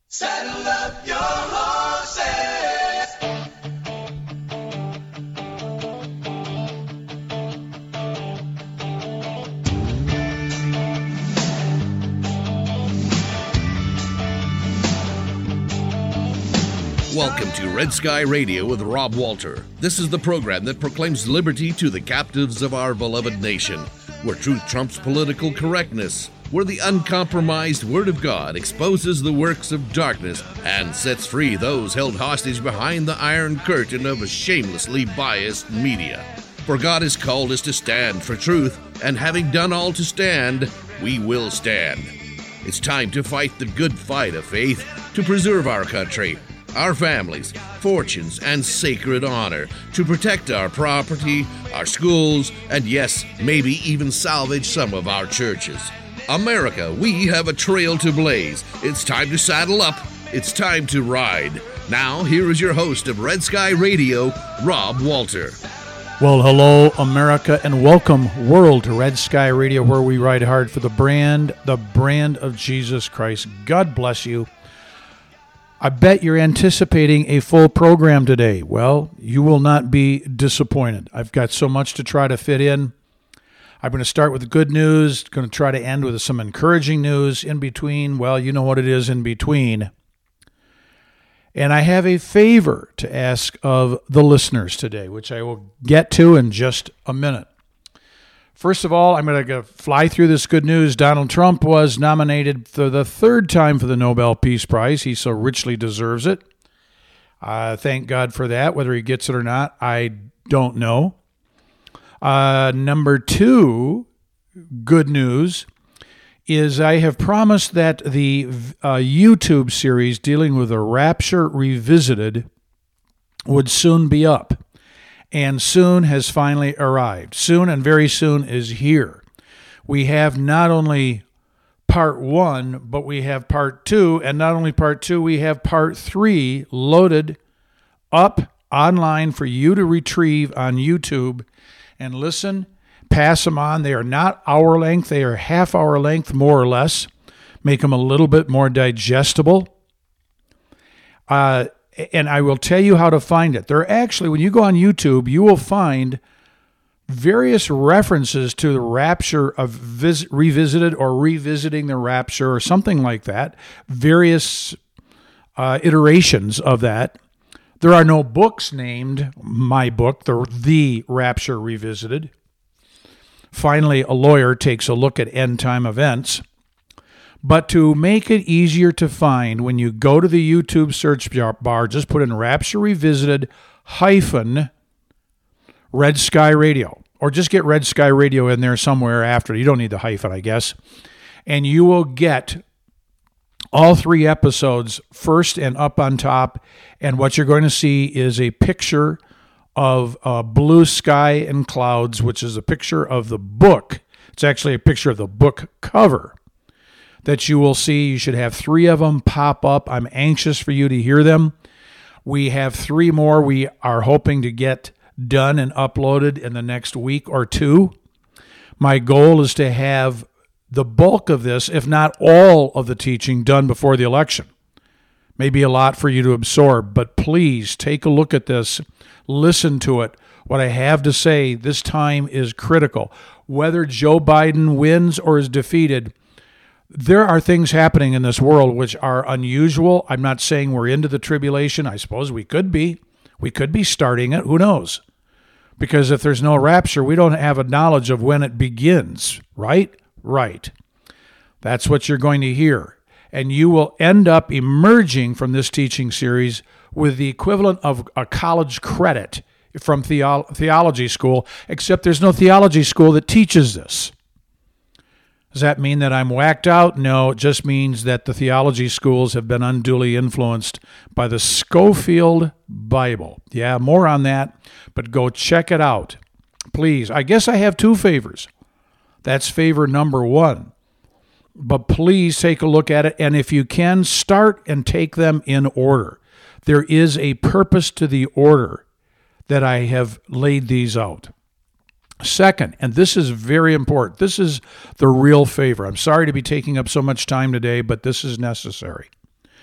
Saddle up your horses. Welcome to Red Sky Radio with Rob Walter. This is the program that proclaims liberty to the captives of our beloved nation, where truth trumps political correctness, where the uncompromised Word of God exposes the works of darkness and sets free those held hostage behind the iron curtain of a shamelessly biased media. For God has called us to stand for truth, and having done all to stand, we will stand. It's time to fight the good fight of faith to preserve our country, our families, fortunes, and sacred honor, to protect our property, our schools, and yes, maybe even salvage some of our churches. America, we have a trail to blaze. It's time to saddle up. It's time to ride. Now, here is your host of Red Sky Radio, Rob Walter. Well, hello, America, and welcome, world, to Red Sky Radio, where we ride hard for the brand of Jesus Christ. God bless you. I bet you're anticipating a full program today. Well, you will not be disappointed. I've got so much to try to fit in. I'm going to start with the good news, going to try to end with some encouraging news. In between, well, you know what it is in between. And I have a favor to ask of the listeners today, which I will get to in just a minute. First of all, I'm going to fly through this good news. Donald Trump was nominated for the third time for the Nobel Peace Prize. He so richly deserves it. Thank God for that. Whether he gets it or not, I don't know. Number two, good news, is I have promised that the YouTube series dealing with the Rapture Revisited would soon be up. And soon has finally arrived. Soon and very soon is here. We have not only part one, but we have part two. And not only part two, we have part three loaded up online for you to retrieve on YouTube and listen, pass them on. They are not hour length. They are half hour length, more or less. Make them a little bit more digestible. And I will tell you how to find it. They're actually, when you go on YouTube, you will find various references to the rapture of Revisited or Revisiting the Rapture or something like that. Various iterations of that. There are no books named my book, The Rapture Revisited. Finally, a lawyer takes a look at end-time events. But to make it easier to find, when you go to the YouTube search bar, just put in Rapture Revisited - Red Sky Radio. Or just get Red Sky Radio in there somewhere after. You don't need the hyphen, I guess. And you will get all three episodes first and up on top. And what you're going to see is a picture of blue sky and clouds, which is a picture of the book. It's actually a picture of the book cover that you will see. You should have three of them pop up. I'm anxious for you to hear them. We have three more we are hoping to get done and uploaded in the next week or two. My goal is to have the bulk of this, if not all of the teaching, done before the election. Maybe a lot for you to absorb, but please take a look at this. Listen to it. What I have to say this time is critical. Whether Joe Biden wins or is defeated, there are things happening in this world which are unusual. I'm not saying we're into the tribulation. I suppose we could be. We could be starting it. Who knows? Because if there's no rapture, we don't have a knowledge of when it begins, right? Right. That's what you're going to hear. And you will end up emerging from this teaching series with the equivalent of a college credit from theology school, except there's no theology school that teaches this. Does that mean that I'm whacked out? No, it just means that the theology schools have been unduly influenced by the Scofield Bible. Yeah, more on that, but go check it out. Please, I guess I have two favors. That's favor number one. But please take a look at it, and if you can, start and take them in order. There is a purpose to the order that I have laid these out. Second, and this is very important, this is the real favor. I'm sorry to be taking up so much time today, but this is necessary.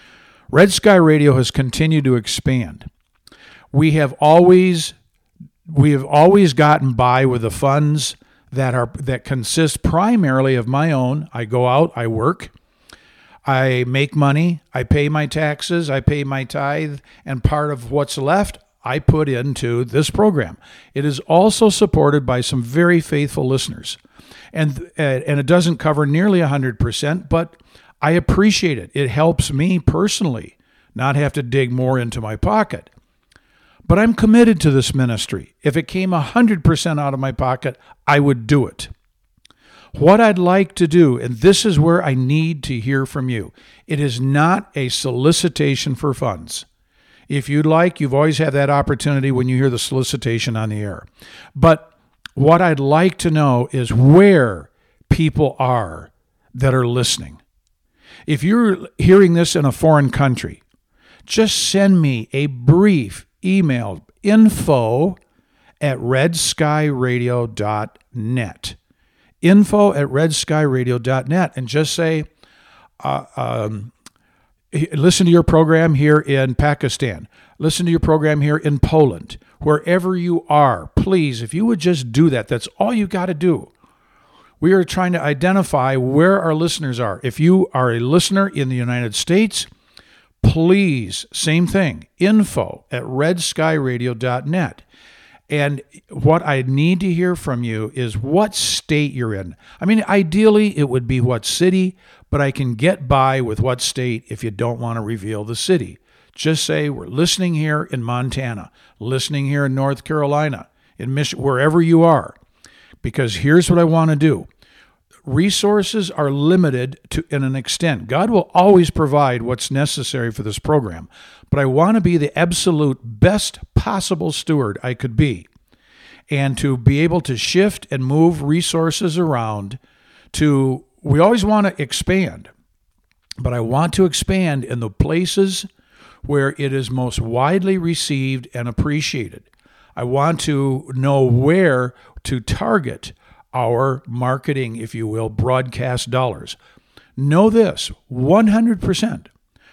Red Sky Radio has continued to expand. We have always gotten by with the funds that consist primarily of my own. I go out, I work, I make money, I pay my taxes, I pay my tithe, and part of what's left I put into this program. It is also supported by some very faithful listeners. And it doesn't cover nearly 100%, but I appreciate it. It helps me personally not have to dig more into my pocket. But I'm committed to this ministry. If it came 100% out of my pocket, I would do it. What I'd like to do, and this is where I need to hear from you, it is not a solicitation for funds. If you'd like, you've always had that opportunity when you hear the solicitation on the air. But what I'd like to know is where people are that are listening. If you're hearing this in a foreign country, just send me a brief email, info@redskyradio.net. info@redskyradio.net, and just say, listen to your program here in Pakistan. Listen to your program here in Poland. Wherever you are, please, if you would just do that, that's all you got to do. We are trying to identify where our listeners are. If you are a listener in the United States, please, same thing, info@redskyradio.net. And what I need to hear from you is what state you're in. I mean, ideally, it would be what city, but I can get by with what state if you don't want to reveal the city. Just say, we're listening here in Montana, listening here in North Carolina, in Michigan, wherever you are. Because here's what I want to do. Resources are limited to in an extent. God will always provide what's necessary for this program, but I want to be the absolute best possible steward I could be, and to be able to shift and move resources around to, we always want to expand, but I want to expand in the places where it is most widely received and appreciated. I want to know where to target our marketing, if you will, broadcast dollars. Know this, 100%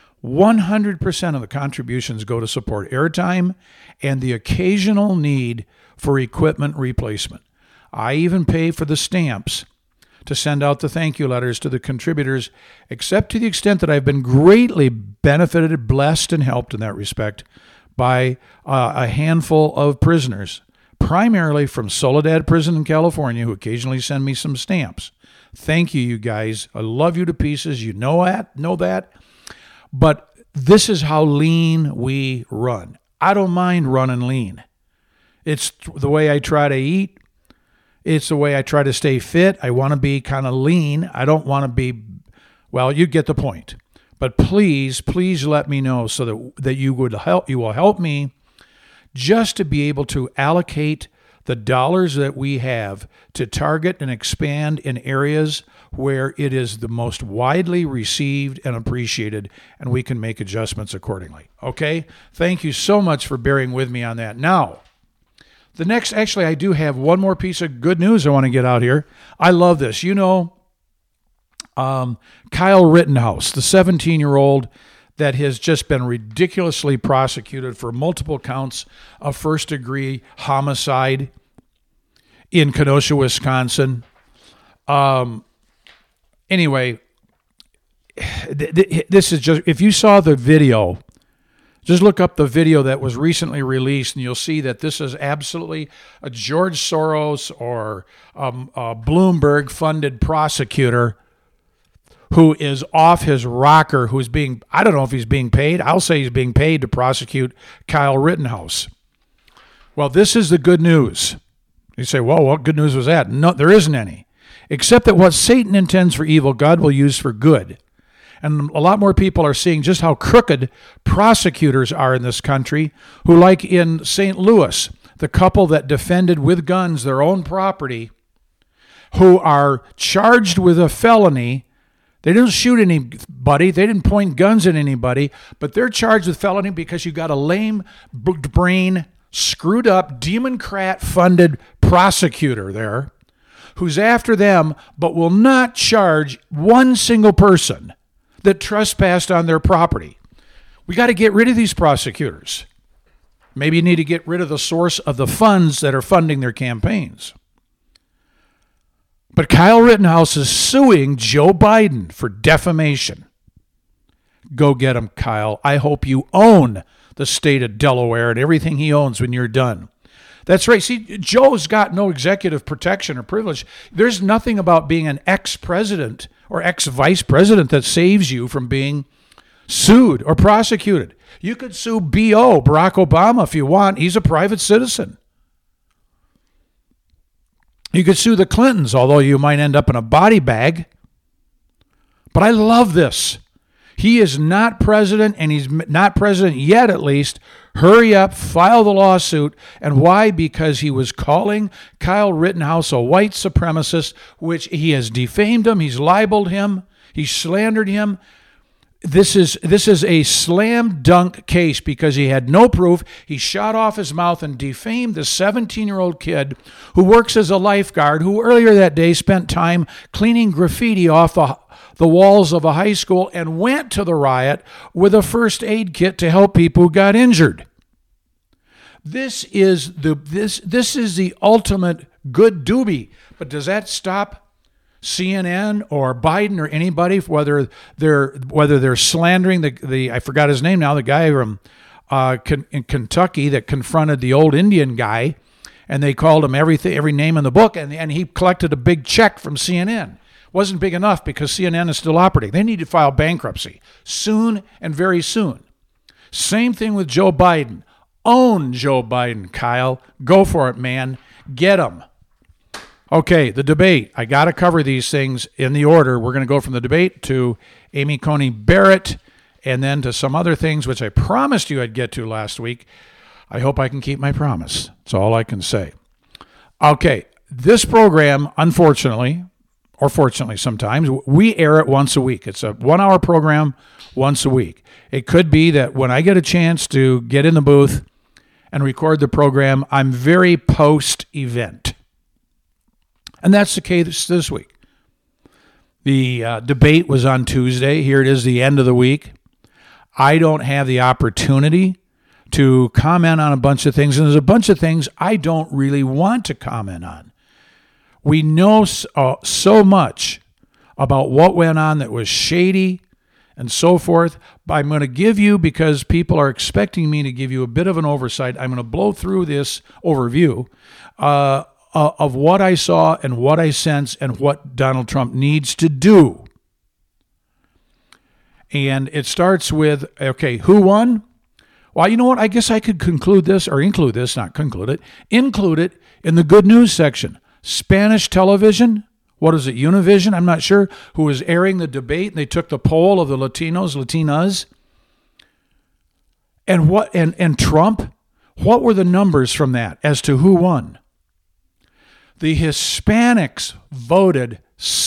of the contributions go to support airtime and the occasional need for equipment replacement. I even pay for the stamps to send out the thank you letters to the contributors, except to the extent that I've been greatly benefited, blessed, and helped in that respect by a handful of prisoners, primarily from Soledad Prison in California, who occasionally send me some stamps. Thank you, you guys. I love you to pieces. You know that. But this is how lean we run. I don't mind running lean. It's the way I try to eat. It's the way I try to stay fit. I want to be kind of lean. I don't want to be, well, you get the point. But please let me know so that you will help me just to be able to allocate the dollars that we have to target and expand in areas where it is the most widely received and appreciated, and we can make adjustments accordingly. Okay? Thank you so much for bearing with me on that. Now, I do have one more piece of good news I want to get out here. I love this. You know, Kyle Rittenhouse, the 17-year-old that has just been ridiculously prosecuted for multiple counts of first-degree homicide in Kenosha, Wisconsin. Anyway, this is just, if you saw the video, just look up the video that was recently released, and you'll see that this is absolutely a George Soros or a Bloomberg-funded prosecutor who is off his rocker, who's being, I don't know if he's being paid. I'll say he's being paid to prosecute Kyle Rittenhouse. Well, this is the good news. You say, well, what good news was that? No, there isn't any. Except that what Satan intends for evil, God will use for good. And a lot more people are seeing just how crooked prosecutors are in this country, who, like in St. Louis, the couple that defended with guns their own property, who are charged with a felony. They didn't shoot anybody. They didn't point guns at anybody, but they're charged with felony because you got a lame brain, screwed up, Democrat-funded prosecutor there who's after them, but will not charge one single person that trespassed on their property. We got to get rid of these prosecutors. Maybe you need to get rid of the source of the funds that are funding their campaigns. But Kyle Rittenhouse is suing Joe Biden for defamation. Go get him, Kyle. I hope you own the state of Delaware and everything he owns when you're done. That's right. See, Joe's got no executive protection or privilege. There's nothing about being an ex-president or ex-vice president that saves you from being sued or prosecuted. You could sue B.O., Barack Obama, if you want. He's a private citizen. You could sue the Clintons, although you might end up in a body bag. But I love this. He is not president, and he's not president yet, at least. Hurry up, file the lawsuit. And why? Because he was calling Kyle Rittenhouse a white supremacist, which he has defamed him, he's libeled him, he slandered him. This is a slam dunk case because he had no proof. He shot off his mouth and defamed the 17-year-old kid who works as a lifeguard, who earlier that day spent time cleaning graffiti off the walls of a high school and went to the riot with a first aid kit to help people who got injured. This is the ultimate good doobie. But does that stop CNN or Biden or anybody, whether they're slandering the I forgot his name now, the guy from in Kentucky that confronted the old Indian guy, and they called him every name in the book, and he collected a big check from CNN. Wasn't big enough because CNN is still operating. They need to file bankruptcy soon and very soon. Same thing with Joe Biden. Own Joe Biden, Kyle. Go for it, man. Get him. Okay, the debate. I got to cover these things in the order. We're going to go from the debate to Amy Coney Barrett and then to some other things which I promised you I'd get to last week. I hope I can keep my promise. That's all I can say. Okay, this program, unfortunately, or fortunately sometimes, we air it once a week. It's a 1-hour program once a week. It could be that when I get a chance to get in the booth and record the program, I'm very post-event. And that's the case this week. The debate was on Tuesday. Here it is, the end of the week. I don't have the opportunity to comment on a bunch of things, and there's a bunch of things I don't really want to comment on. We know so much about what went on that was shady and so forth. But I'm going to give you, because people are expecting me to give you a bit of an oversight, I'm going to blow through this overview of what I saw and what I sense and what Donald Trump needs to do. And it starts with, okay, who won? Well, you know what? I guess I could include it in the good news section. Spanish television, what is it, Univision? I'm not sure, who was airing the debate, and they took the poll of the Latinas. And Trump, what were the numbers from that as to who won? The Hispanics voted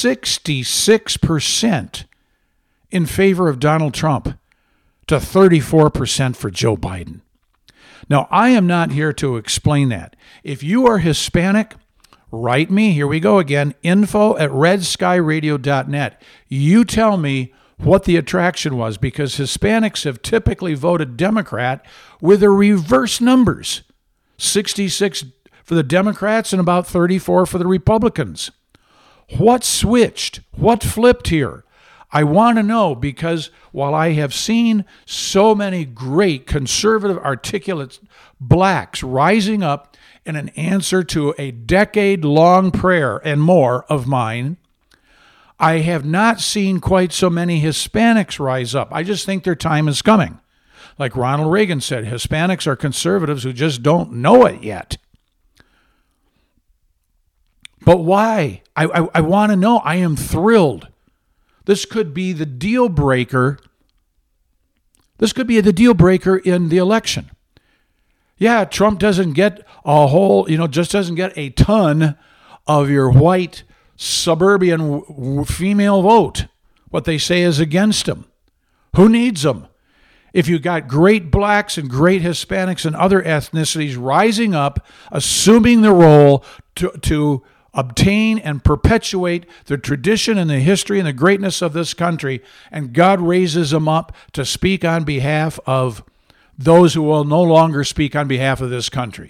66% in favor of Donald Trump to 34% for Joe Biden. Now, I am not here to explain that. If you are Hispanic, write me. Here we go again. info@redskyradio.net. You tell me what the attraction was, because Hispanics have typically voted Democrat with the reverse numbers. 66 for the Democrats and about 34 for the Republicans. What switched? What flipped here? I want to know, because while I have seen so many great conservative, articulate blacks rising up in an answer to a decade-long prayer and more of mine, I have not seen quite so many Hispanics rise up. I just think their time is coming. Like Ronald Reagan said, Hispanics are conservatives who just don't know it yet. But why? I want to know. I am thrilled. This could be the deal breaker. This could be the deal breaker in the election. Yeah, Trump doesn't get just doesn't get a ton of your white suburban female vote. What they say is against him. Who needs them? If you got great blacks and great Hispanics and other ethnicities rising up, assuming the role to obtain and perpetuate the tradition and the history and the greatness of this country, and God raises them up to speak on behalf of those who will no longer speak on behalf of this country.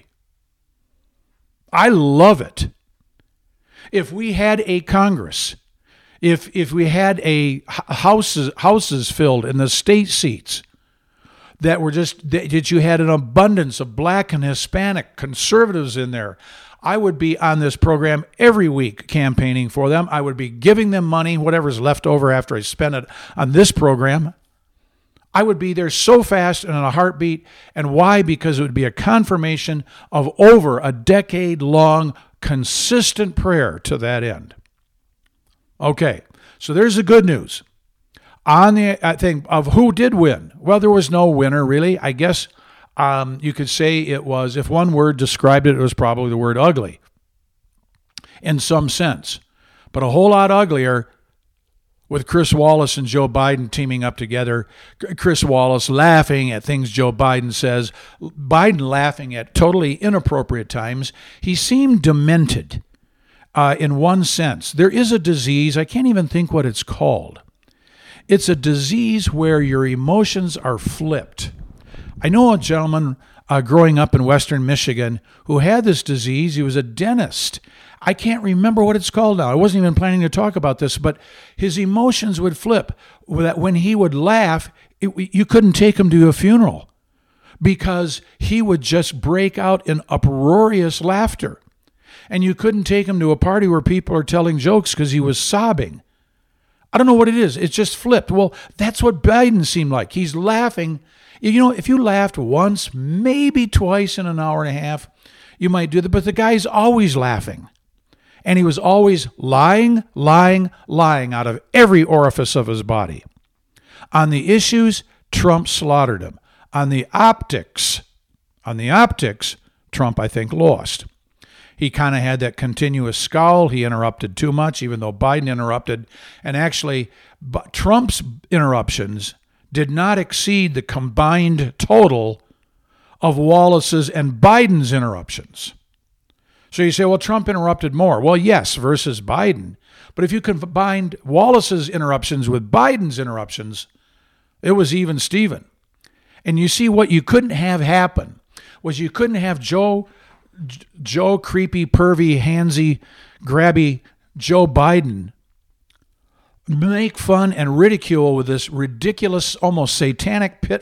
I love it. If we had a Congress, if we had a houses filled in the state seats that were that you had an abundance of black and Hispanic conservatives in there, I would be on this program every week campaigning for them. I would be giving them money, whatever's left over after I spend it on this program. I would be there so fast and in a heartbeat. And why? Because it would be a confirmation of over a decade-long consistent prayer to that end. Okay, so there's the good news. On the thing of who did win, well, there was no winner really. I guess you could say it was, if one word described it, it was probably the word ugly in some sense. But a whole lot uglier with Chris Wallace and Joe Biden teaming up together. Chris Wallace laughing at things Joe Biden says. Biden laughing at totally inappropriate times. He seemed demented in one sense. There is a disease, I can't even think what it's called. It's a disease where your emotions are flipped. I know a gentleman growing up in Western Michigan who had this disease. He was a dentist. I can't remember what it's called now. I wasn't even planning to talk about this, but his emotions would flip. That when he would laugh, you couldn't take him to a funeral because he would just break out in uproarious laughter. And you couldn't take him to a party where people are telling jokes because he was sobbing. I don't know what it is. It's just flipped. Well, that's what Biden seemed like. He's laughing. You know, if you laughed once, maybe twice in an hour and a half, you might do that. But the guy's always laughing. And he was always lying out of every orifice of his body. On the issues, Trump slaughtered him. On the optics, Trump, I think, lost. He kind of had that continuous scowl. He interrupted too much, even though Biden interrupted. And actually, Trump's interruptions did not exceed the combined total of Wallace's and Biden's interruptions. So you say, well, Trump interrupted more. Well, yes, versus Biden. But if you combined Wallace's interruptions with Biden's interruptions, it was even Steven. And you see, what you couldn't have happen was you couldn't have Joe creepy, pervy, handsy, grabby Joe Biden make fun and ridicule with this ridiculous, almost satanic pit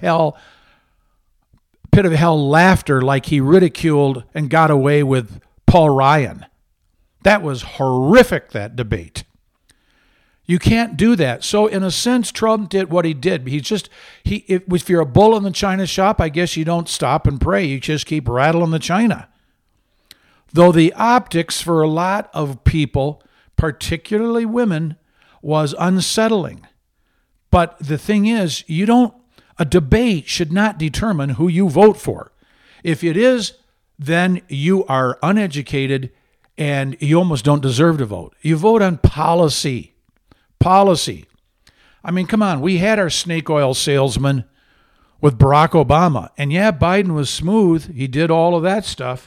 of hell laughter like he ridiculed and got away with Paul Ryan. That was horrific, that debate. You can't do that. So in a sense, Trump did what he did. If you're a bull in the china shop, I guess you don't stop and pray. You just keep rattling the china. Though the optics for a lot of people, particularly women, was unsettling. But the thing is, a debate should not determine who you vote for. If it is, then you are uneducated and you almost don't deserve to vote. You vote on policy. Policy. I mean, come on. We had our snake oil salesman with Barack Obama. And yeah, Biden was smooth. He did all of that stuff.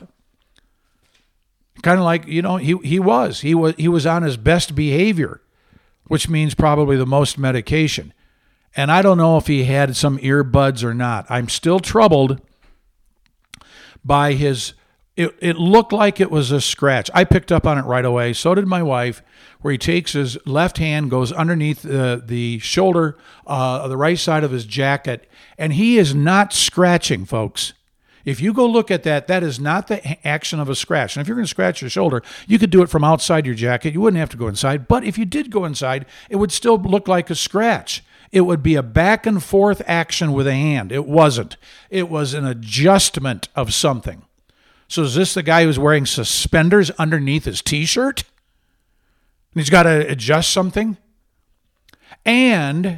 Kind of like, he was on his best behavior, which means probably the most medication. And I don't know if he had some earbuds or not. I'm still troubled by it looked like it was a scratch. I picked up on it right away. So did my wife, where he takes his left hand, goes underneath the shoulder, the right side of his jacket, and he is not scratching, folks. If you go look at that, that is not the action of a scratch. And if you're going to scratch your shoulder, you could do it from outside your jacket. You wouldn't have to go inside. But if you did go inside, it would still look like a scratch. It would be a back and forth action with a hand. It wasn't. It was an adjustment of something. So is this the guy who's wearing suspenders underneath his T-shirt? And he's got to adjust something? And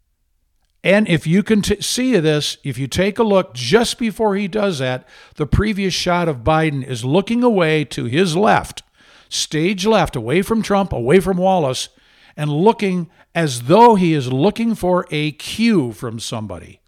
if you can see this, if you take a look just before he does that, the previous shot of Biden is looking away to his left, stage left, away from Trump, away from Wallace, and looking as though he is looking for a cue from somebody.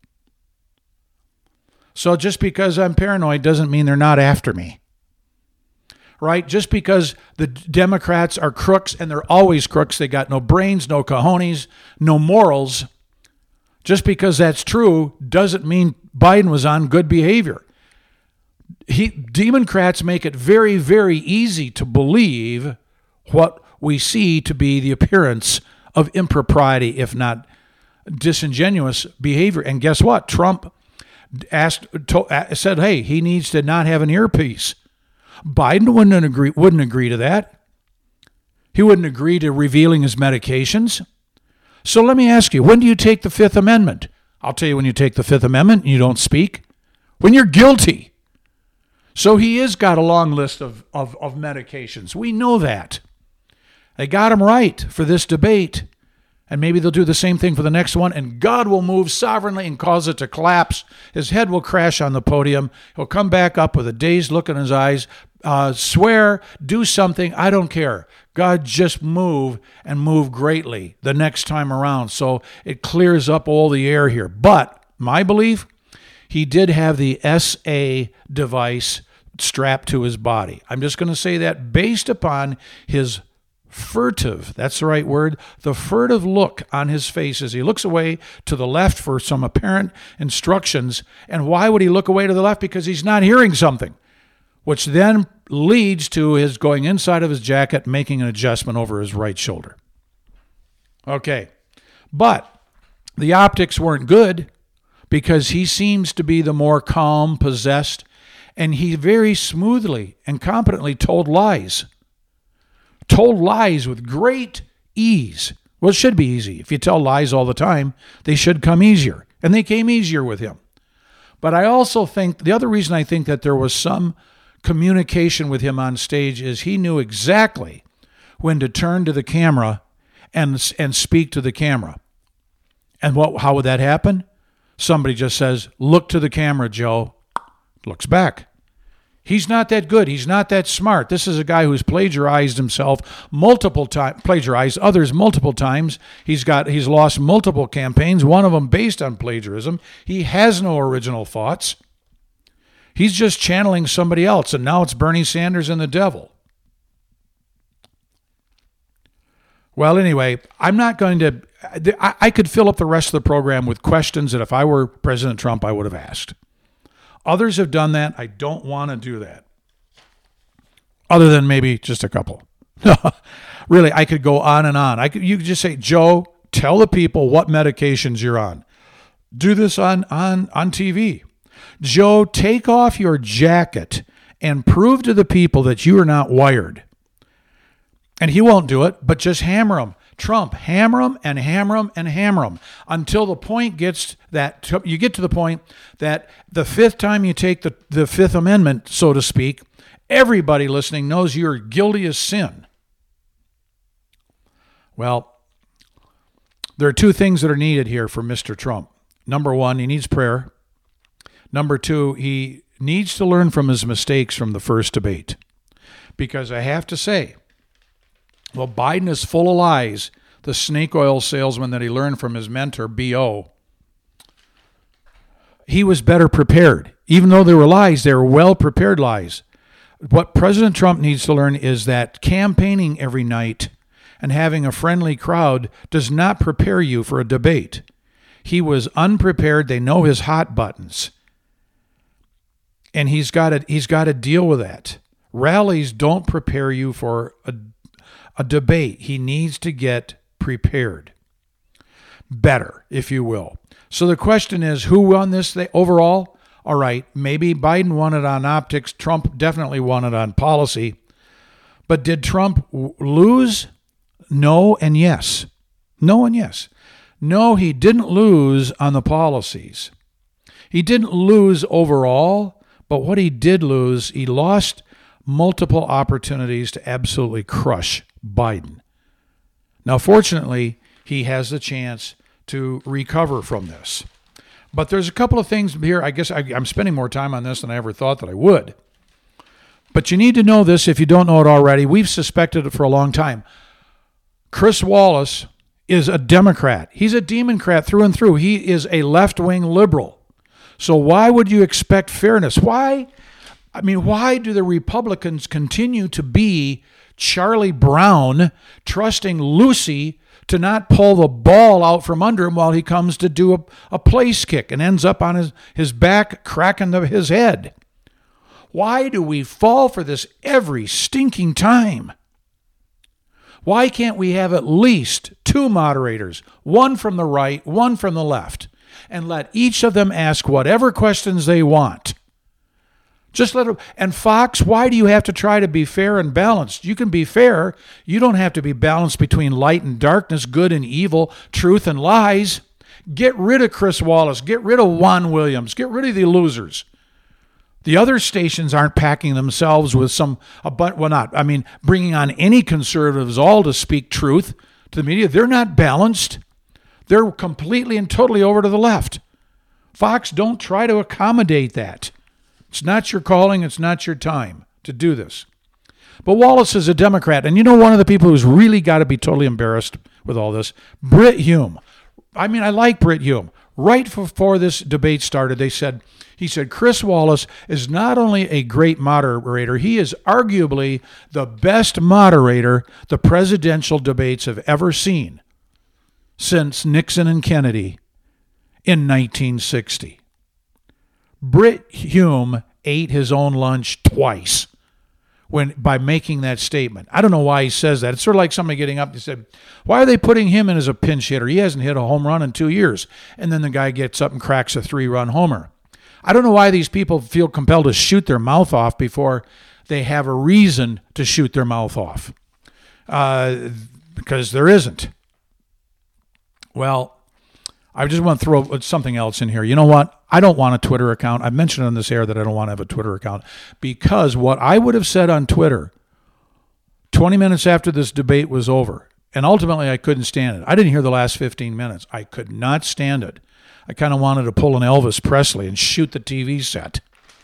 So just because I'm paranoid doesn't mean they're not after me. right? Just because the Democrats are crooks, and they're always crooks, they got no brains, no cojones, no morals. Just because that's true doesn't mean Biden was on good behavior. Democrats make it very, very easy to believe what we see to be the appearance of impropriety, if not disingenuous behavior. And guess what? Trump said, hey, he needs to not have an earpiece. Biden wouldn't agree to that. He wouldn't agree to revealing his medications. So let me ask you, when do you take the Fifth Amendment? I'll tell you when you take the Fifth Amendment and you don't speak. When you're guilty. So he has got a long list of medications. We know that. They got him right for this debate. And maybe they'll do the same thing for the next one, and God will move sovereignly and cause it to collapse. His head will crash on the podium. He'll come back up with a dazed look in his eyes, swear, do something. I don't care. God, just move and move greatly the next time around. So it clears up all the air here. But my belief, he did have the SA device strapped to his body. I'm just going to say that based upon his furtive, that's the right word, the furtive look on his face as he looks away to the left for some apparent instructions. And why would he look away to the left? Because he's not hearing something, which then leads to his going inside of his jacket, making an adjustment over his right shoulder. Okay, but the optics weren't good because he seems to be the more calm, possessed, and he very smoothly and competently told lies with great ease. Well, it should be easy. If you tell lies all the time, they should come easier. And they came easier with him. But I also think, the other reason I think that there was some communication with him on stage is he knew exactly when to turn to the camera and speak to the camera. And how would that happen? Somebody just says, look to the camera, Joe. Looks back. He's not that good. He's not that smart. This is a guy who's plagiarized himself multiple times, plagiarized others multiple times. He's lost multiple campaigns, one of them based on plagiarism. He has no original thoughts. He's just channeling somebody else, and now it's Bernie Sanders and the devil. Well, anyway, I'm not going to... I could fill up the rest of the program with questions that if I were President Trump, I would have asked. Others have done that. I don't want to do that. Other than maybe just a couple. Really, I could go on and on. You could just say, Joe, tell the people what medications you're on. Do this on TV. Joe, take off your jacket and prove to the people that you are not wired. And he won't do it, but just hammer him. Trump, hammer him and hammer him and hammer him until the point gets that you get to the point that the fifth time you take the Fifth Amendment, so to speak, everybody listening knows you're guilty as sin. Well, there are two things that are needed here for Mr. Trump. Number one, he needs prayer. Number two, he needs to learn from his mistakes from the first debate. Because I have to say, well, Biden is full of lies, the snake oil salesman that he learned from his mentor, B.O. He was better prepared. Even though they were lies, they were well-prepared lies. What President Trump needs to learn is that campaigning every night and having a friendly crowd does not prepare you for a debate. He was unprepared. They know his hot buttons. And he's got to deal with that. Rallies don't prepare you for a debate. He needs to get prepared better, if you will. So the question is, who won this overall? All right, maybe Biden won it on optics. Trump definitely won it on policy. But did Trump lose? No and yes. No and yes. No, he didn't lose on the policies. He didn't lose overall, but what he did lose, he lost multiple opportunities to absolutely crush Biden. Now, fortunately, he has the chance to recover from this. But there's a couple of things here. I guess I'm spending more time on this than I ever thought that I would. But you need to know this if you don't know it already. We've suspected it for a long time. Chris Wallace is a Democrat. He's a Democrat through and through. He is a left-wing liberal. So why would you expect fairness? Why? I mean, why do the Republicans continue to be Charlie Brown, trusting Lucy to not pull the ball out from under him while he comes to do a place kick and ends up on his back, cracking his head? Why do we fall for this every stinking time? Why can't we have at least two moderators, one from the right, one from the left, and let each of them ask whatever questions they want? Just let them. And Fox, why do you have to try to be fair and balanced? You can be fair. You don't have to be balanced between light and darkness, good and evil, truth and lies. Get rid of Chris Wallace. Get rid of Juan Williams. Get rid of the losers. The other stations aren't packing themselves with bringing on any conservatives all to speak truth to the media. They're not balanced. They're completely and totally over to the left. Fox, don't try to accommodate that. It's not your calling. It's not your time to do this. But Wallace is a Democrat. And you know one of the people who's really got to be totally embarrassed with all this? Brit Hume. I mean, I like Brit Hume. Right before this debate started, he said, Chris Wallace is not only a great moderator, he is arguably the best moderator the presidential debates have ever seen since Nixon and Kennedy in 1960. Brit Hume ate his own lunch twice by making that statement. I don't know why he says that. It's sort of like somebody getting up and said, why are they putting him in as a pinch hitter? He hasn't hit a home run in 2 years. And then the guy gets up and cracks a 3-run homer. I don't know why these people feel compelled to shoot their mouth off before they have a reason to shoot their mouth off. Because there isn't. Well, I just want to throw something else in here. You know what? I don't want a Twitter account. I mentioned on this air that I don't want to have a Twitter account because what I would have said on Twitter 20 minutes after this debate was over, and ultimately I couldn't stand it. I didn't hear the last 15 minutes. I could not stand it. I kind of wanted to pull an Elvis Presley and shoot the TV set.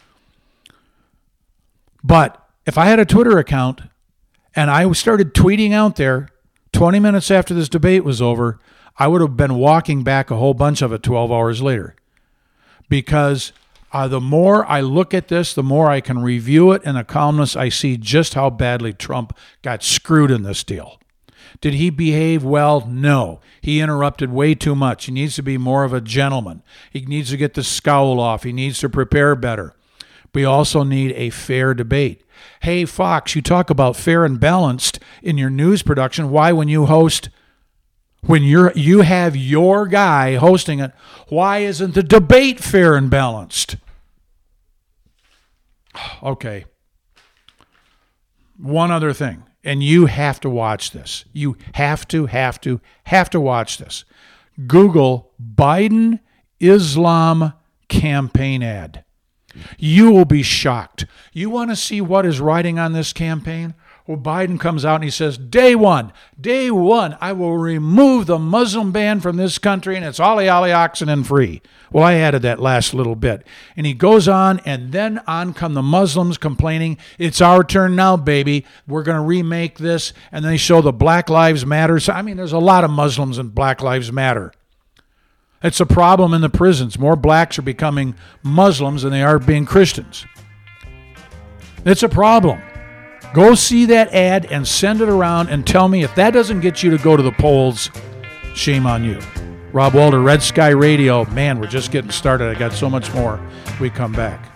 But if I had a Twitter account and I started tweeting out there 20 minutes after this debate was over, I would have been walking back a whole bunch of it 12 hours later. Because the more I look at this, the more I can review it in a calmness. I see just how badly Trump got screwed in this deal. Did he behave well? No. He interrupted way too much. He needs to be more of a gentleman. He needs to get the scowl off. He needs to prepare better. We also need a fair debate. Hey, Fox, you talk about fair and balanced in your news production. Why, when you host... When you have your guy hosting it, why isn't the debate fair and balanced? Okay. One other thing, and you have to watch this. You have to watch this. Google Biden Islam campaign ad. You will be shocked. You want to see what is riding on this campaign? Well, Biden comes out and he says, day one, I will remove the Muslim ban from this country and it's ollie oxen and free. Well, I added that last little bit. And he goes on, and then on come the Muslims complaining, it's our turn now, baby. We're going to remake this. And then they show the Black Lives Matter. So, I mean, there's a lot of Muslims in Black Lives Matter. It's a problem in the prisons. More blacks are becoming Muslims than they are being Christians. It's a problem. Go see that ad and send it around and tell me if that doesn't get you to go to the polls, shame on you. Rob Walter, Red Sky Radio. Man, we're just getting started. I got so much more. We come back.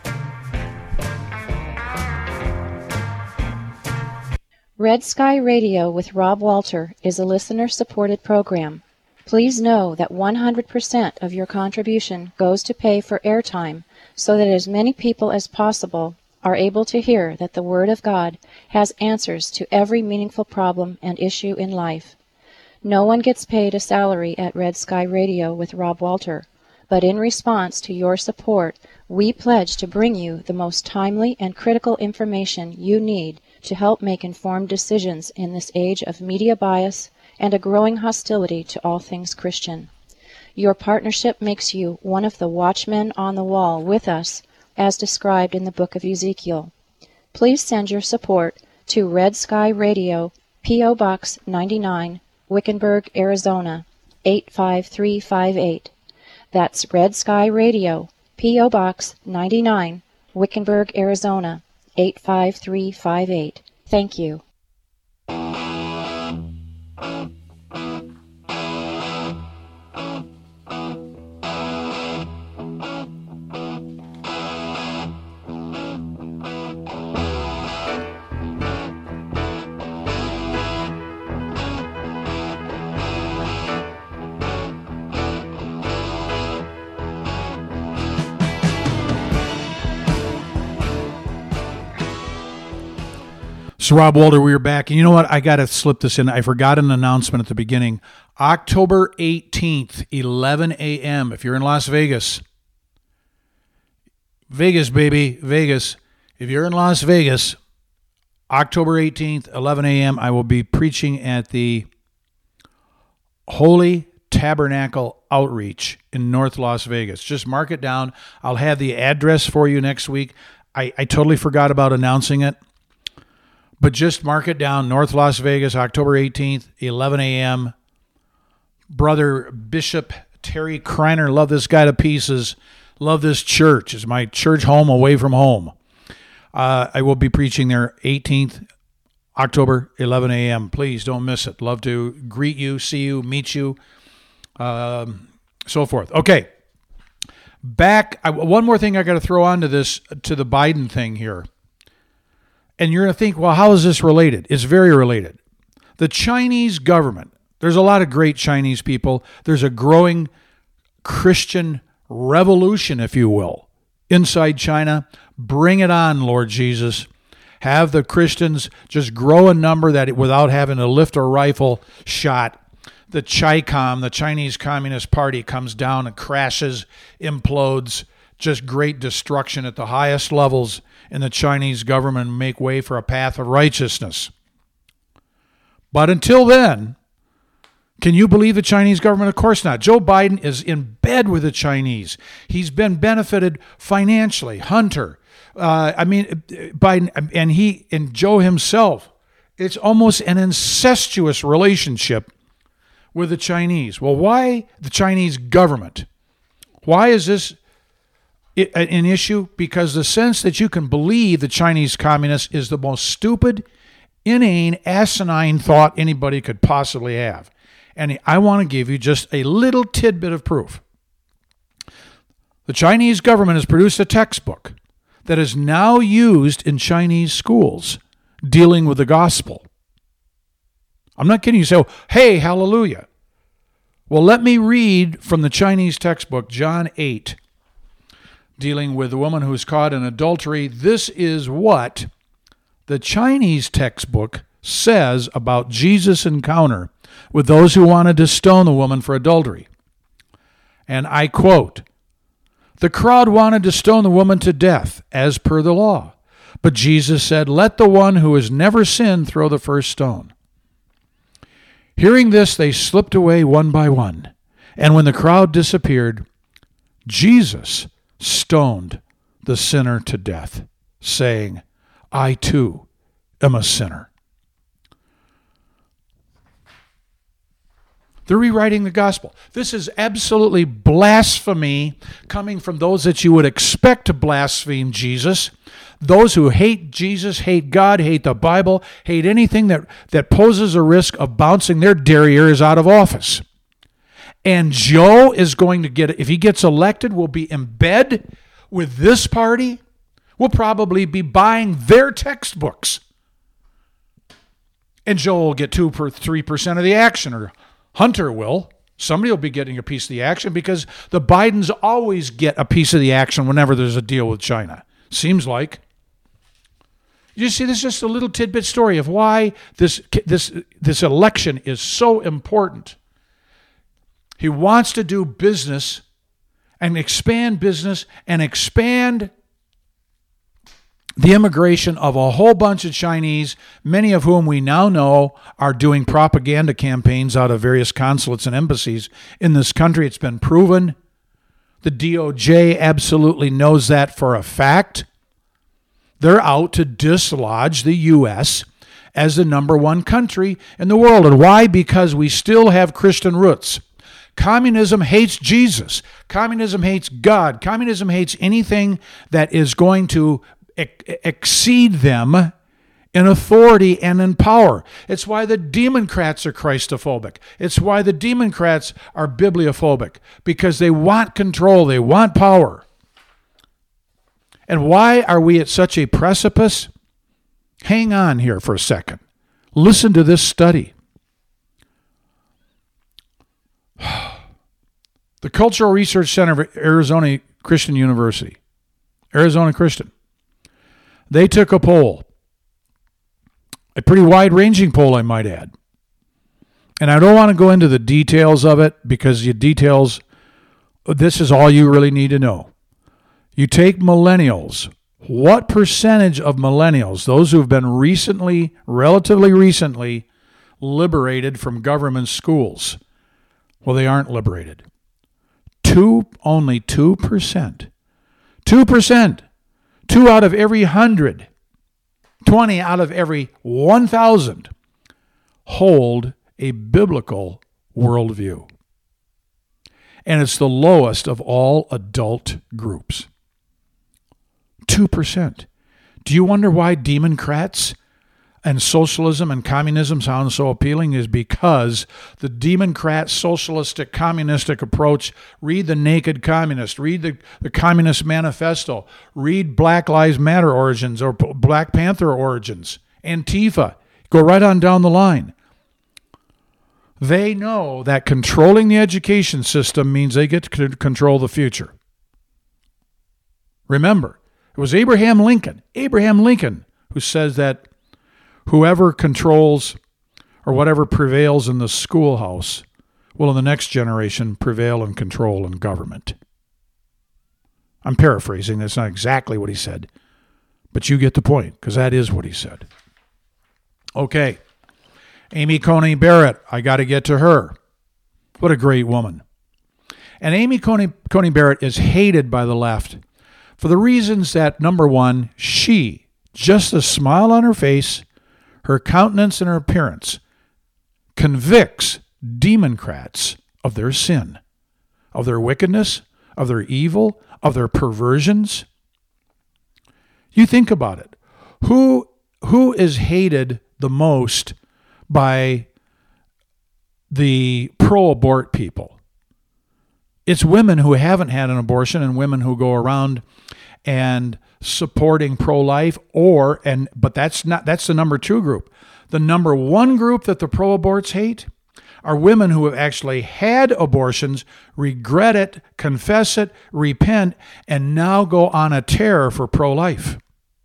Red Sky Radio with Rob Walter is a listener-supported program. Please know that 100% of your contribution goes to pay for airtime so that as many people as possible are able to hear that the Word of God has answers to every meaningful problem and issue in life. No one gets paid a salary at Red Sky Radio with Rob Walter, but in response to your support, we pledge to bring you the most timely and critical information you need to help make informed decisions in this age of media bias and a growing hostility to all things Christian. Your partnership makes you one of the watchmen on the wall with us, as described in the book of Ezekiel. Please send your support to Red Sky Radio, P.O. Box 99, Wickenburg, Arizona, 85358. That's Red Sky Radio, P.O. Box 99, Wickenburg, Arizona, 888-853-58. Thank you. So, Rob Walter, we are back. And you know what? I got to slip this in. I forgot an announcement at the beginning. October 18th, 11 a.m. If you're in Las Vegas. Vegas, baby. Vegas. If you're in Las Vegas, October 18th, 11 a.m., I will be preaching at the Holy Tabernacle Outreach in North Las Vegas. Just mark it down. I'll have the address for you next week. I totally forgot about announcing it. But just mark it down, North Las Vegas, October 18th, 11 a.m. Brother Bishop Terry Kreiner, love this guy to pieces. Love this church. It's my church home away from home. I will be preaching there 18th, October, 11 a.m. Please don't miss it. Love to greet you, see you, meet you, so forth. Okay. Back. One more thing I got to throw onto this, to the Biden thing here. And you're going to think, well, how is this related? It's very related. The Chinese government, there's a lot of great Chinese people. There's a growing Christian revolution, if you will, inside China. Bring it on, Lord Jesus. Have the Christians just grow a number that without having to lift a rifle shot, the CHICOM, the Chinese Communist Party, comes down and crashes, implodes, just great destruction at the highest levels in the Chinese government, make way for a path of righteousness. But until then, can you believe the Chinese government? Of course not. Joe Biden is in bed with the Chinese. He's been benefited financially. Hunter, Biden, and he and Joe himself. It's almost an incestuous relationship with the Chinese. Well, why the Chinese government? Why is this an issue? Because the sense that you can believe the Chinese communists is the most stupid, inane, asinine thought anybody could possibly have. And I want to give you just a little tidbit of proof. The Chinese government has produced a textbook that is now used in Chinese schools dealing with the gospel. I'm not kidding. You say, oh, hey, hallelujah. Well, let me read from the Chinese textbook, John 8. Dealing with a woman who is caught in adultery. This is what the Chinese textbook says about Jesus' encounter with those who wanted to stone the woman for adultery. And I quote, "The crowd wanted to stone the woman to death, as per the law. But Jesus said, 'Let the one who has never sinned throw the first stone.' Hearing this, they slipped away one by one. And when the crowd disappeared, Jesus stoned the sinner to death, saying, 'I too am a sinner.'" They're rewriting the gospel. This is absolutely blasphemy coming from those that you would expect to blaspheme Jesus. Those who hate Jesus, hate God, hate the Bible, hate anything that poses a risk of bouncing their derrieres out of office. And Joe is going to get, if he gets elected, will be in bed with this party. We'll probably be buying their textbooks. And Joe will get 2 or 3% of the action, or Hunter will. Somebody will be getting a piece of the action, because the Bidens always get a piece of the action whenever there's a deal with China. Seems like. You see, this is just a little tidbit story of why this election is so important. He wants to do business and expand business and expand the immigration of a whole bunch of Chinese, many of whom we now know are doing propaganda campaigns out of various consulates and embassies in this country. It's been proven. The DOJ absolutely knows that for a fact. They're out to dislodge the U.S. as the number one country in the world. And why? Because we still have Christian roots. Communism hates Jesus. Communism hates God. Communism hates anything that is going to exceed them in authority and in power. It's why the Democrats are Christophobic. It's why the Democrats are bibliophobic, because they want control, they want power. And why are we at such a precipice? Hang on here for a second. Listen to this study. The Cultural Research Center of Arizona Christian University, Arizona Christian, they took a poll. A pretty wide-ranging poll, I might add. And I don't want to go into the details of it, because this is all you really need to know. You take millennials. What percentage of millennials, those who have been relatively recently, liberated from government schools? Well, they aren't liberated. Only 2%. 2%. 2 out of every 100. 20 out of every 1,000 hold a biblical worldview. And it's the lowest of all adult groups. 2%. Do you wonder why Democrats and socialism and communism sound so appealing? Is because the Democrat, socialistic, communistic approach, read The Naked Communist, read the Communist Manifesto, read Black Lives Matter origins or Black Panther origins, Antifa, go right on down the line. They know that controlling the education system means they get to control the future. Remember, it was Abraham Lincoln who says that whoever controls or whatever prevails in the schoolhouse will in the next generation prevail and control in government. I'm paraphrasing. That's not exactly what he said, but you get the point, because that is what he said. Okay. Amy Coney Barrett, I got to get to her. What a great woman. And Amy Coney Barrett is hated by the left for the reasons that, number one, just a smile on her face, her countenance and her appearance, convicts Democrats of their sin, of their wickedness, of their evil, of their perversions. You think about it. Who is hated the most by the pro-abort people? It's women who haven't had an abortion and women who go around and supporting pro-life, but that's the number 2 group. The number 1 group that the pro-aborts hate are women who have actually had abortions, regret it, confess it, repent, and now go on a tear for pro-life.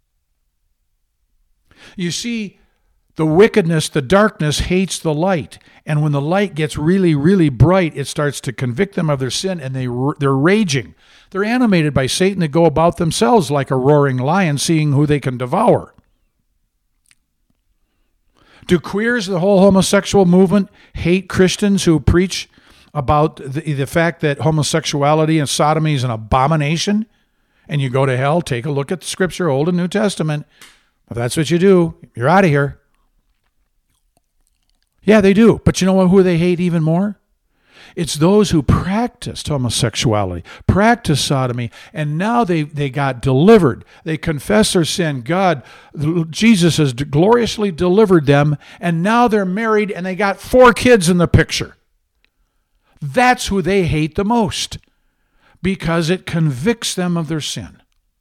You see, the wickedness, the darkness hates the light. And when the light gets really, really bright, it starts to convict them of their sin, and they're raging. They're animated by Satan to go about themselves like a roaring lion, seeing who they can devour. Do queers, the whole homosexual movement, hate Christians who preach about the fact that homosexuality and sodomy is an abomination and you go to hell? Take a look at the Scripture, Old and New Testament. If that's what you do, you're out of here. Yeah, they do. But you know who they hate even more? It's those who practiced homosexuality, practiced sodomy, and now they got delivered. They confessed their sin. Jesus has gloriously delivered them, and now they're married and they got 4 kids in the picture. That's who they hate the most, because it convicts them of their sin.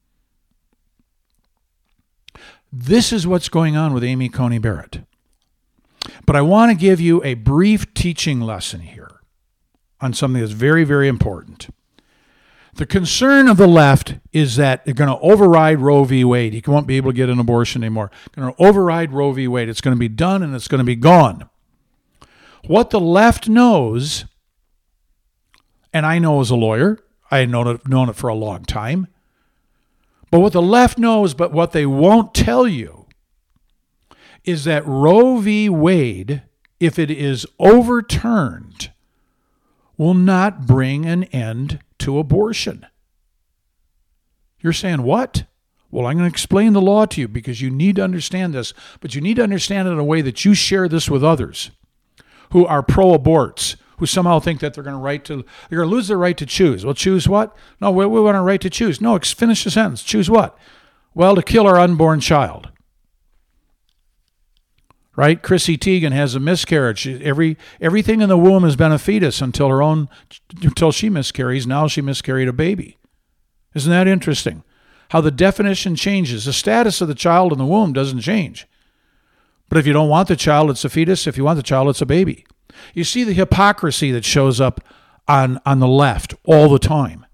This is what's going on with Amy Coney Barrett. But I want to give you a brief teaching lesson here on something that's very, very important. The concern of the left is that they're going to override Roe v. Wade. You won't be able to get an abortion anymore. They're going to override Roe v. Wade. It's going to be done and it's going to be gone. What the left knows, and I know as a lawyer, I had known it for a long time, but what the left knows, but what they won't tell you, is that Roe v. Wade, if it is overturned, will not bring an end to abortion. You're saying, what? Well, I'm going to explain the law to you because you need to understand this, but you need to understand it in a way that you share this with others who are pro-aborts, who somehow think that they're going to lose their right to choose. Well, choose what? No, we want a right to choose. No, finish the sentence. Choose what? Well, to kill our unborn child. Right? Chrissy Teigen has a miscarriage. Everything in the womb has been a fetus until she miscarries. Now she miscarried a baby. Isn't that interesting? How the definition changes. The status of the child in the womb doesn't change. But if you don't want the child, it's a fetus. If you want the child, it's a baby. You see the hypocrisy that shows up on the left all the time.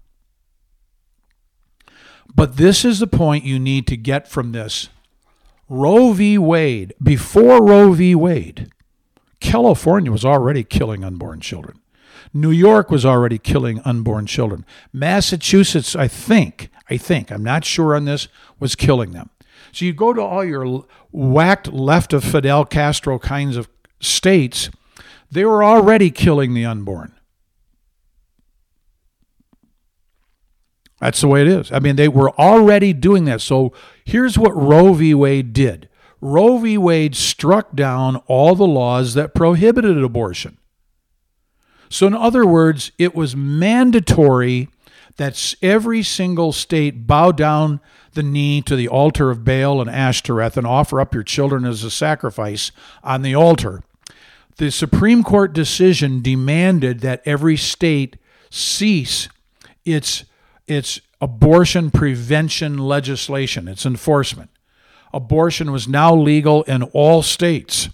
But this is the point you need to get from this. Roe v. Wade, before Roe v. Wade, California was already killing unborn children. New York was already killing unborn children. Massachusetts, I think, I'm not sure on this, was killing them. So you go to all your whacked left of Fidel Castro kinds of states, they were already killing the unborn. That's the way it is. I mean, they were already doing that. So here's what Roe v. Wade did. Roe v. Wade struck down all the laws that prohibited abortion. So in other words, it was mandatory that every single state bow down the knee to the altar of Baal and Ashtoreth and offer up your children as a sacrifice on the altar. The Supreme Court decision demanded that every state cease its abortion prevention legislation, its enforcement. Abortion was now legal in all states.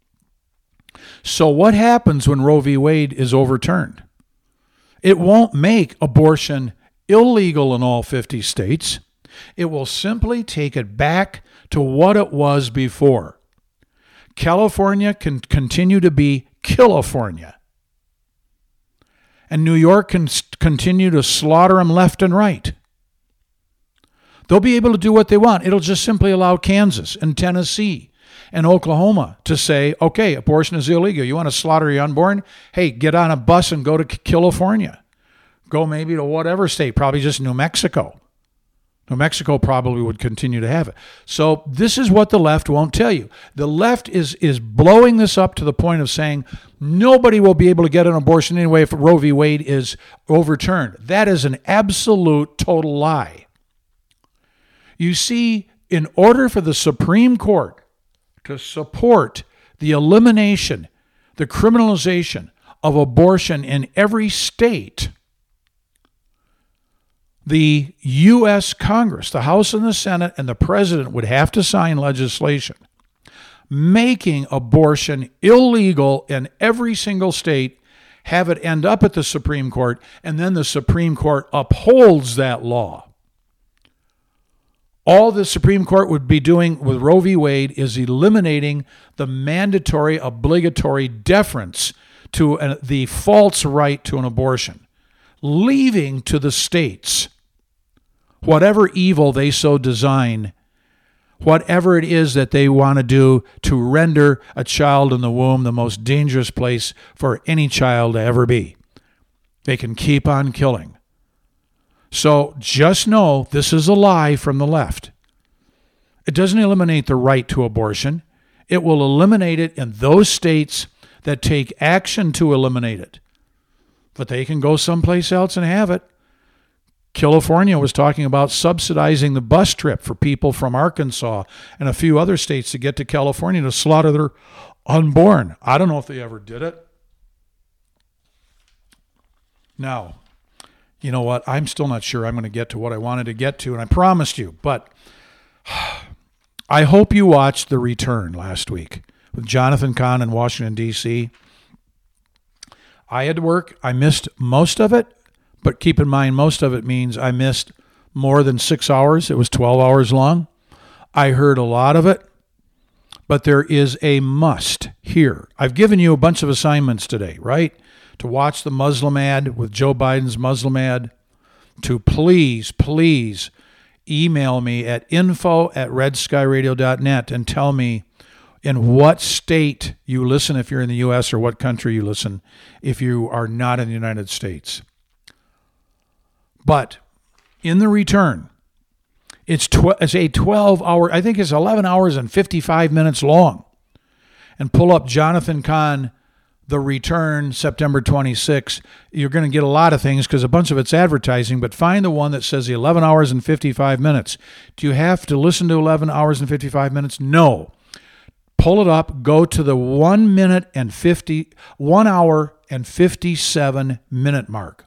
So what happens when Roe v. Wade is overturned? It won't make abortion illegal in all 50 states. It will simply take it back to what it was before. California can continue to be California. And New York can continue to slaughter them left and right. They'll be able to do what they want. It'll just simply allow Kansas and Tennessee and Oklahoma to say, okay, abortion is illegal. You want to slaughter your unborn? Hey, get on a bus and go to California. Go maybe to whatever state, probably just New Mexico. New Mexico probably would continue to have it. So this is what the left won't tell you. The left is blowing this up to the point of saying nobody will be able to get an abortion anyway if Roe v. Wade is overturned. That is an absolute total lie. You see, in order for the Supreme Court to support the elimination, the criminalization of abortion in every state, the U.S. Congress, the House and the Senate, and the President would have to sign legislation making abortion illegal in every single state, have it end up at the Supreme Court, and then the Supreme Court upholds that law. All the Supreme Court would be doing with Roe v. Wade is eliminating the mandatory, obligatory deference to the false right to an abortion, leaving to the states whatever evil they so design, whatever it is that they want to do to render a child in the womb the most dangerous place for any child to ever be. They can keep on killing. So just know this is a lie from the left. It doesn't eliminate the right to abortion. It will eliminate it in those states that take action to eliminate it. But they can go someplace else and have it. California was talking about subsidizing the bus trip for people from Arkansas and a few other states to get to California to slaughter their unborn. I don't know if they ever did it. Now, you know what? I'm still not sure I'm going to get to what I wanted to get to, and I promised you. But I hope you watched The Return last week with Jonathan Cahn in Washington, D.C. I had to work. I missed most of it. But keep in mind, most of it means I missed more than 6 hours. It was 12 hours long. I heard a lot of it, but there is a must here. I've given you a bunch of assignments today, right? To watch the Muslim ad with Joe Biden's Muslim ad, to please email me at info@redskyradio.net and tell me in what state you listen if you're in the U.S. or what country you listen if you are not in the United States. But in The Return, it's a 12-hour, I think it's 11 hours and 55 minutes long. And pull up Jonathan Cahn, the return, September 26th, you're going to get a lot of things because a bunch of it's advertising, but find the one that says 11 hours and 55 minutes. Do you have to listen to 11 hours and 55 minutes? No. Pull it up, go to the 1 hour and 57 minute mark.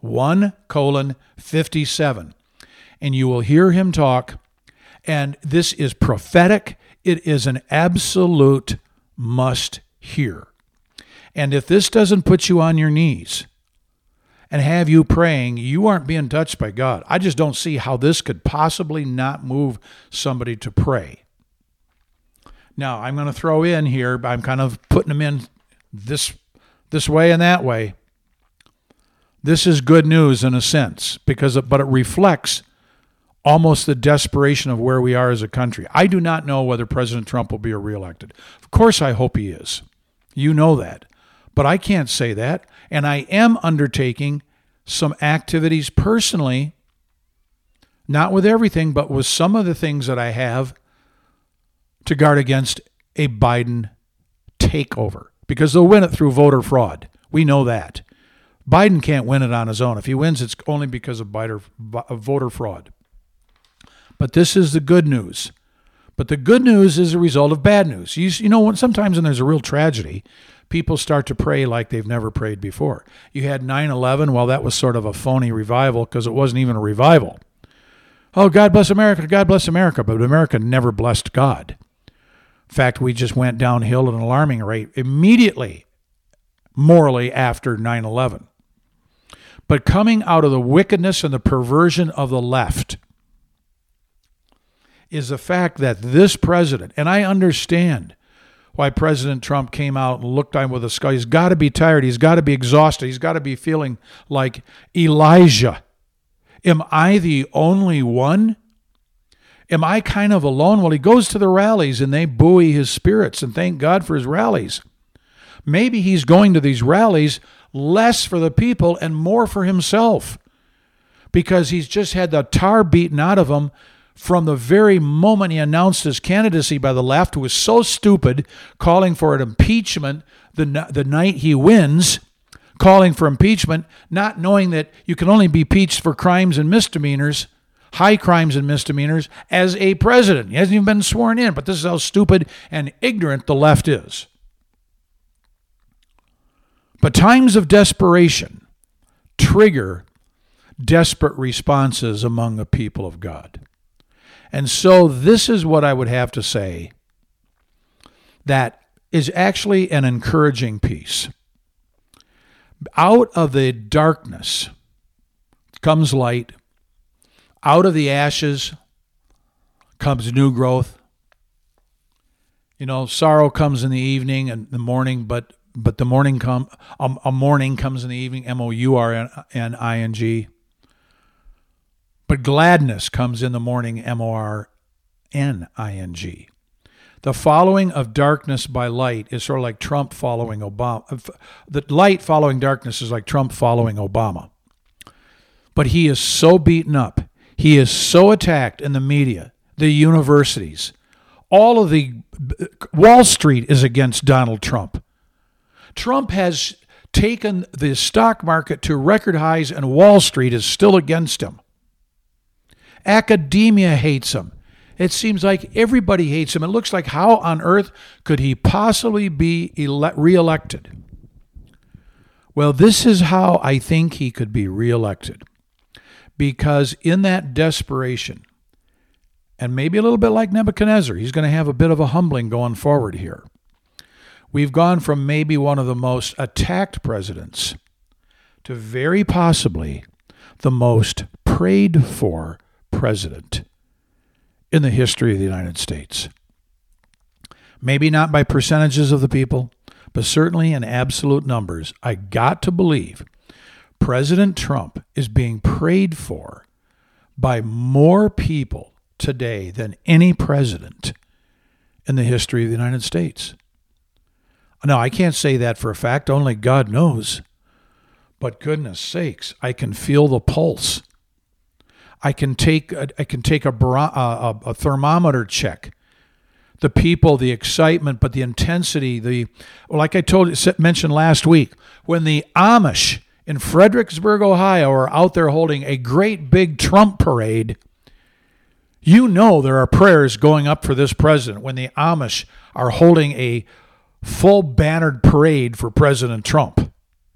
1:57. And you will hear him talk. And this is prophetic. It is an absolute must hear. And if this doesn't put you on your knees and have you praying, you aren't being touched by God. I just don't see how this could possibly not move somebody to pray. Now, I'm going to throw in here, I'm kind of putting them in this way and that way. This is good news in a sense, but it reflects almost the desperation of where we are as a country. I do not know whether President Trump will be reelected. Of course, I hope he is. You know that. But I can't say that. And I am undertaking some activities personally, not with everything, but with some of the things that I have to guard against a Biden takeover, because they'll win it through voter fraud. We know that. Biden can't win it on his own. If he wins, it's only because of voter fraud. But this is the good news. But the good news is a result of bad news. You know, sometimes when there's a real tragedy, people start to pray like they've never prayed before. You had 9/11. Well, that was sort of a phony revival because it wasn't even a revival. Oh, God bless America, God bless America. But America never blessed God. In fact, we just went downhill at an alarming rate immediately, morally, after 9/11. But coming out of the wickedness and the perversion of the left is the fact that this president, and I understand why President Trump came out and looked on with a sky. He's got to be tired. He's got to be exhausted. He's got to be feeling like Elijah. Am I the only one? Am I kind of alone? Well, he goes to the rallies and they buoy his spirits and thank God for his rallies. Maybe he's going to these rallies less for the people and more for himself, because he's just had the tar beaten out of him from the very moment he announced his candidacy by the left, who was so stupid, calling for an impeachment the night he wins, calling for impeachment, not knowing that you can only be impeached for crimes and misdemeanors, high crimes and misdemeanors, as a president. He hasn't even been sworn in, but this is how stupid and ignorant the left is. But times of desperation trigger desperate responses among the people of God. And so this is what I would have to say that is actually an encouraging piece. Out of the darkness comes light. Out of the ashes comes new growth. You know, sorrow comes in the evening and the morning, but the morning a morning comes in the evening, MOURNING. But gladness comes in the morning, MORNING. The following of darkness by light is sort of like Trump following Obama. The light following darkness is like Trump following Obama. But he is so beaten up. He is so attacked in the media, the universities. All of the Wall Street is against Donald Trump. Trump has taken the stock market to record highs, and Wall Street is still against him. Academia hates him. It seems like everybody hates him. It looks like, how on earth could he possibly be reelected? Well, this is how I think he could be reelected. Because in that desperation, and maybe a little bit like Nebuchadnezzar, he's going to have a bit of a humbling going forward here. We've gone from maybe one of the most attacked presidents to very possibly the most prayed for president in the history of the United States. Maybe not by percentages of the people, but certainly in absolute numbers. I got to believe President Trump is being prayed for by more people today than any president in the history of the United States. Now, I can't say that for a fact. Only God knows. But goodness sakes, I can feel the pulse. I can take a thermometer check. the people, the excitement, but the intensity, like I mentioned last week, when the Amish in Fredericksburg, Ohio are out there holding a great big Trump parade, you know there are prayers going up for this president when the Amish are holding a full bannered parade for President Trump.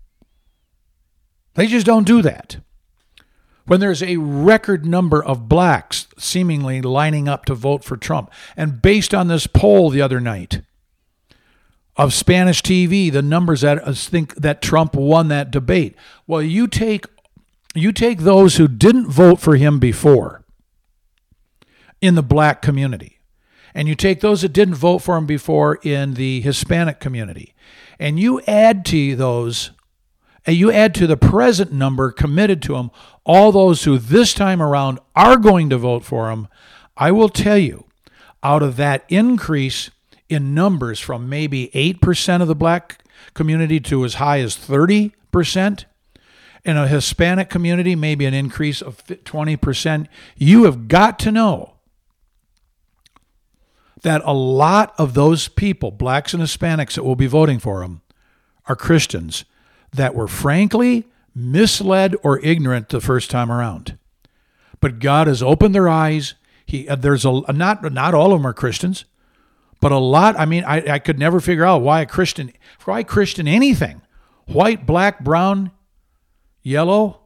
They just don't do that. When there's a record number of blacks seemingly lining up to vote for Trump. And based on this poll the other night of Spanish TV, the numbers that think that Trump won that debate. Well, you take those who didn't vote for him before in the black community, and you take those that didn't vote for him before in the Hispanic community, and you add to those, and you add to the present number committed to him, all those who this time around are going to vote for him. I will tell you, out of that increase in numbers from maybe 8% of the black community to as high as 30%, in a Hispanic community, maybe an increase of 20%, you have got to know that a lot of those people, blacks and Hispanics that will be voting for him, are Christians that were frankly misled or ignorant the first time around. But God has opened their eyes. Not all of them are Christians, but a lot. I mean, I could never figure out why Christian anything, white, black, brown, yellow.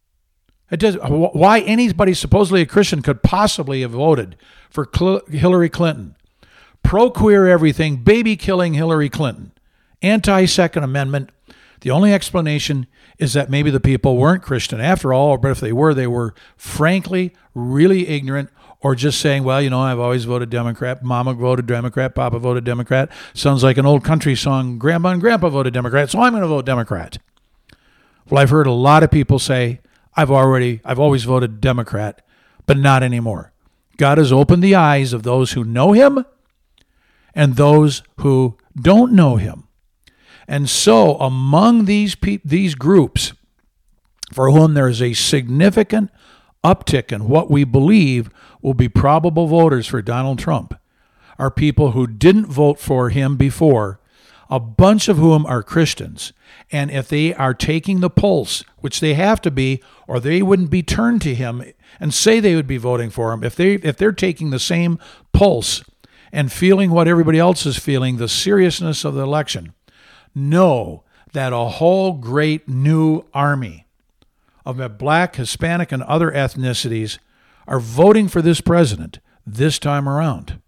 Why anybody supposedly a Christian could possibly have voted for Hillary Clinton. Pro-queer everything, baby-killing Hillary Clinton, anti-Second Amendment. The only explanation is that maybe the people weren't Christian after all, but if they were frankly really ignorant, or just saying, well, I've always voted Democrat. Mama voted Democrat. Papa voted Democrat. Sounds like an old country song. Grandma and Grandpa voted Democrat, so I'm going to vote Democrat. Well, I've heard a lot of people say, I've always voted Democrat, but not anymore. God has opened the eyes of those who know him and those who don't know him. And so among these groups for whom there is a significant uptick in what we believe will be probable voters for Donald Trump are people who didn't vote for him before, a bunch of whom are Christians. And if they are taking the pulse, which they have to be, or they wouldn't be turned to him and say they would be voting for him, if they're taking the same pulse and feeling what everybody else is feeling, the seriousness of the election, know that a whole great new army of black, Hispanic, and other ethnicities are voting for this president this time around.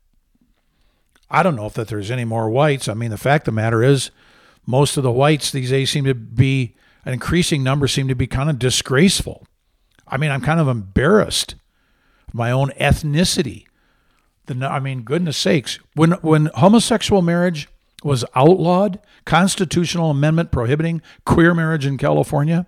I don't know if that there's any more whites. I mean, the fact of the matter is, most of the whites these days seem to be, an increasing number seem to be kind of disgraceful. I mean, I'm kind of embarrassed of my own ethnicity. Goodness sakes, when homosexual marriage was outlawed, constitutional amendment prohibiting queer marriage in California,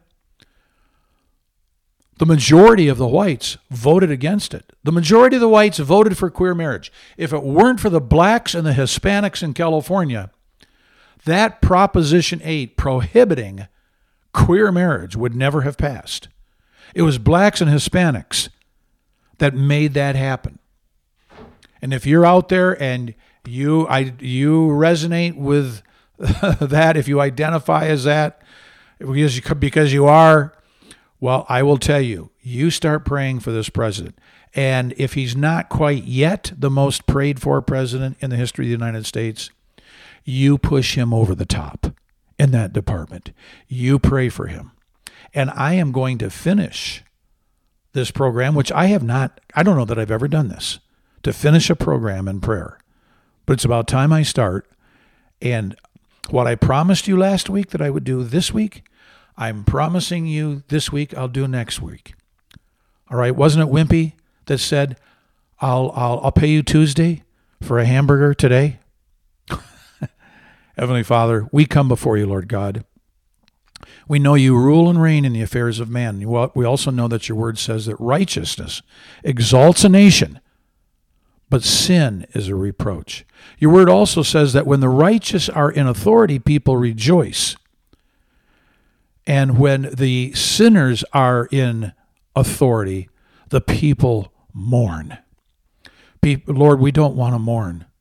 the majority of the whites voted against it. The majority of the whites voted for queer marriage. If it weren't for the blacks and the Hispanics in California, that Proposition 8 prohibiting queer marriage would never have passed. It was blacks and Hispanics that made that happen. And if you're out there and you resonate with that, if you identify as that, because you are, well, I will tell you, you start praying for this president. And if he's not quite yet the most prayed for president in the history of the United States, you push him over the top in that department. You pray for him. And I am going to finish this program, which I don't know that I've ever done this, to finish a program in prayer. But it's about time I start. And what I promised you last week that I would do this week, I'm promising you this week I'll do next week. All right, wasn't it Wimpy that said, I'll pay you Tuesday for a hamburger today? Heavenly Father, we come before you, Lord God. We know you rule and reign in the affairs of man. We also know that your word says that righteousness exalts a nation, but sin is a reproach. Your word also says that when the righteous are in authority, people rejoice. And when the sinners are in authority, the people mourn. Lord, we don't want to mourn.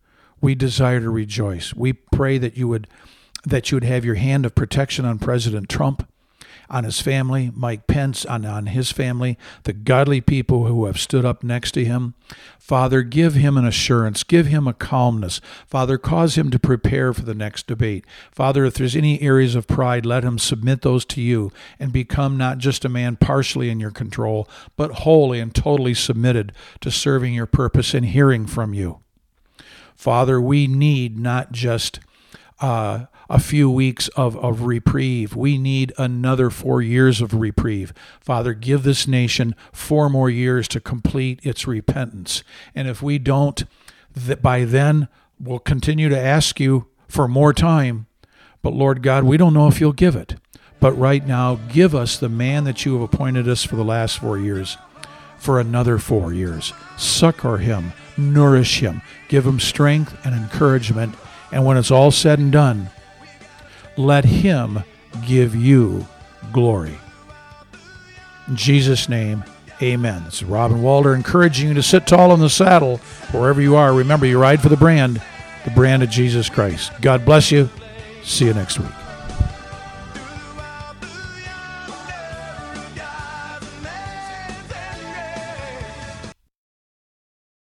we desire to rejoice. We pray that you would have your hand of protection on President Trump, on his family, Mike Pence, on his family, the godly people who have stood up next to him. Father, give him an assurance, give him a calmness. Father, cause him to prepare for the next debate. Father, if there's any areas of pride, let him submit those to you and become not just a man partially in your control, but wholly and totally submitted to serving your purpose and hearing from you. Father, we need not just a few weeks of reprieve. We need another 4 years of reprieve. Father, give this nation 4 more years to complete its repentance. And if we don't, by then, we'll continue to ask you for more time. But Lord God, we don't know if you'll give it. But right now, give us the man that you have appointed us for the last 4 years, for another 4 years. Succor him, nourish him, give him strength and encouragement. And when it's all said and done, let him give you glory. In Jesus' name, amen. This is Robin Walter encouraging you to sit tall in the saddle wherever you are. Remember, you ride for the brand of Jesus Christ. God bless you. See you next week.